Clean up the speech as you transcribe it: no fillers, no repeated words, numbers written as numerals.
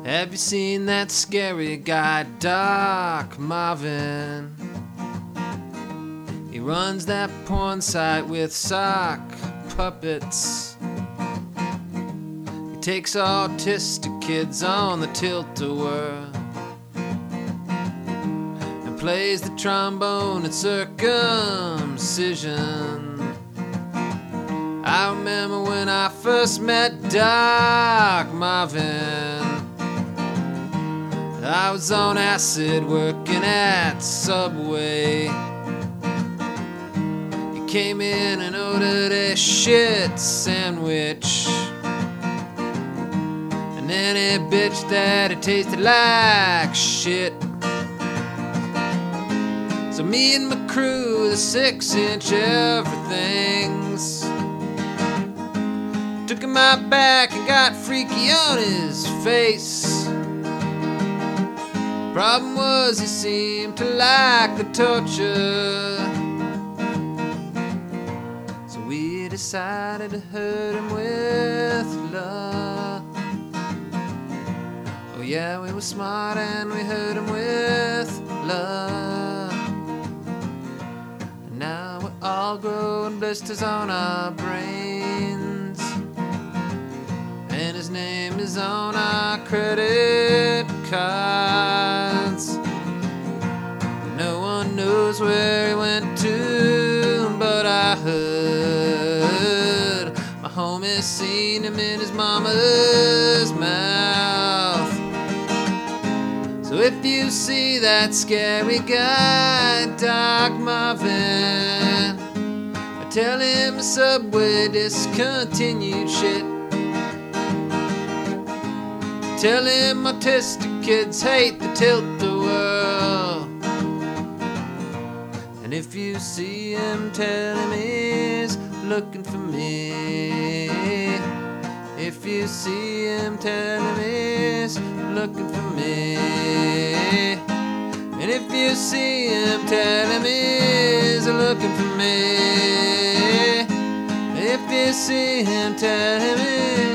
Have you seen that scary guy, Doc Marvin? He runs that porn site with sock puppets. He takes autistic kids on the tilt-a-whirl and plays the trombone at circumcision. I remember when I first met Doc Marvin. I was on acid working at Subway. He came in and ordered a shit sandwich, and then he bitched that it tasted like shit. So me and my crew, the 6-inch everythings, took him out back and got freaky on his face. Problem was he seemed to like the torture, so we decided to hurt him with love. Oh yeah, we were smart and we hurt him with love. And now we're all growing blisters on our brains, and his name is on our credit cards. No one knows where he went to, but I heard my homie seen him in his mama's mouth. So if you see that scary guy, Doc Marvin, tell him the Subway discontinued shit. Tell him autistic kids hate the tilt-a-whirl. And if you see him, tell him he's looking for me. If you see him, tell him he's looking for me. And if you see him, tell him he's looking for me. If you see him, tell him he's